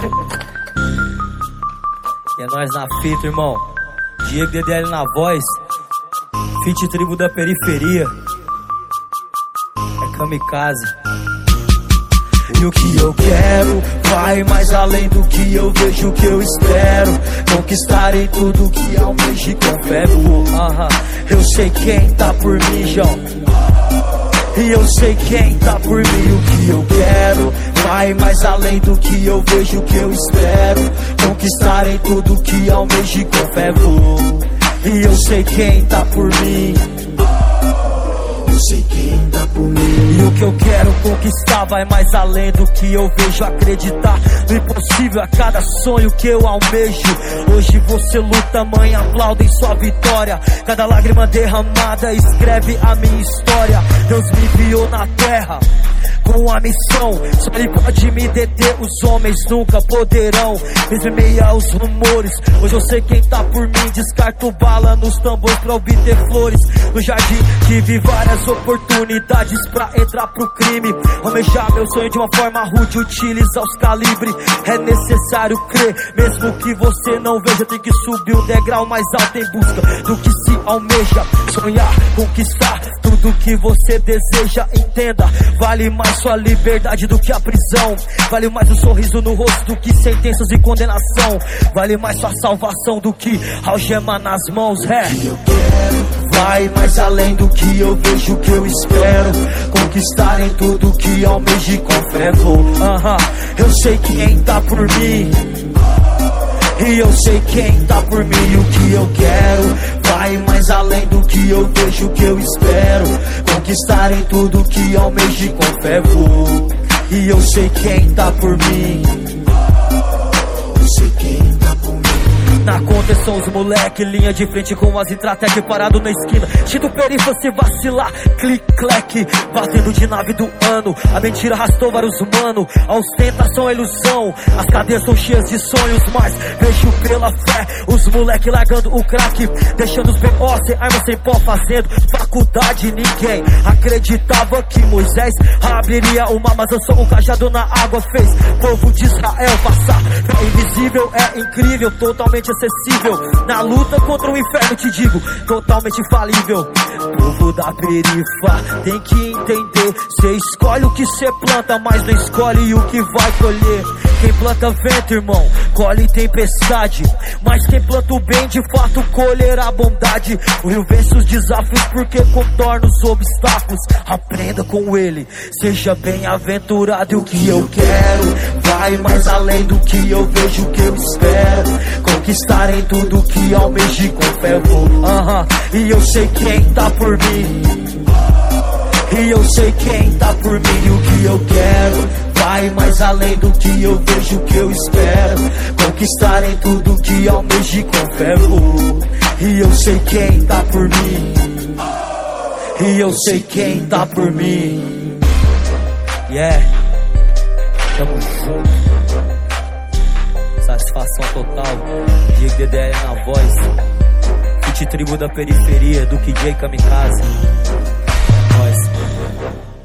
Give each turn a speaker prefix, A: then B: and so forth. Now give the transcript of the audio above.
A: E é nóis na fita, irmão. Diego DDL na voz. Fit Tribo da Periferia. É kamikaze.
B: E o que eu quero vai mais além do que eu vejo, que eu espero. Conquistar em tudo que almejo e com fé vou. Eu sei quem tá por mim, João. E eu sei quem tá por mim. O que eu quero vai mais além do que eu vejo, que eu espero. Conquistar em tudo que almejo e com fé vou. E eu sei quem tá por mim. Eu sei quem tá por mim.
A: E o que eu quero conquistar vai mais além do que eu vejo. Acreditar no impossível a cada sonho que eu almejo. Hoje você luta, mãe, aplauda em sua vitória. Cada lágrima derramada escreve a minha história. Deus me enviou na terra com a missão, só Ele pode me deter, os homens nunca poderão. Mesmo em meio aos rumores, hoje eu sei quem tá por mim. Descarto bala nos tambores pra obter flores. No jardim tive várias oportunidades pra entrar pro crime. Almejar meu sonho de uma forma rude, utilizar os calibres. É necessário crer, mesmo que você não veja. Tem que subir um degrau mais alto em busca do que se almeja. Sonhar, conquistar tudo que você deseja. Entenda, vale mais sua liberdade do que a prisão. Vale mais o sorriso no rosto do que sentenças e condenação. Vale mais sua salvação do que algema nas mãos.
B: O que eu quero vai mais além do que eu vejo, que eu espero. Conquistar em tudo que almejo e com fé vou. Eu sei quem tá por mim. E eu sei quem tá por mim. O que eu quero vai mais além do que eu vejo, que eu espero. Conquistar em tudo que almejo e com fé vou. E eu sei quem tá por mim. Eu sei quem tá por mim.
A: Na conta são os moleque, linha de frente com as Intratec parado na esquina. Tito perifa se vacilar, clic-clack, batendo de nave do ano. A mentira arrastou vários mano, a ostentação é ilusão. As cadeias são cheias de sonhos, mas vejo pela fé os moleque largando o crack, deixando os B.O. sem arma, sem pó, fazendo faculdade. Ninguém acreditava que Moisés abriria o mar, mas lançou um cajado na água, fez povo de Israel passar. É invisível, é incrível, totalmente acessível. Na luta contra o inferno te digo, totalmente falível. Povo da perifa tem que entender. Cê escolhe o que cê planta, mas não escolhe o que vai colher. Quem planta vento, irmão, colhe tempestade. Mas quem planta o bem, de fato colherá bondade. O rio vence os desafios porque contorna os obstáculos. Aprenda com ele, seja bem-aventurado. E o que eu quero vai mais além do que eu vejo, que eu espero. Conquistar em tudo que almejo e com fé vou. E eu sei quem tá por mim. E eu sei quem tá por mim. O que eu quero vai mais além do que eu vejo, que eu espero. Conquistar em tudo que almejo e com fé vou. E eu sei quem tá por mim. E eu sei quem tá por mim. Tamo junto. Satisfação total. Diego DDL na voz. Fit Tribo da Periferia, do DJ Kamikaze. É nóis.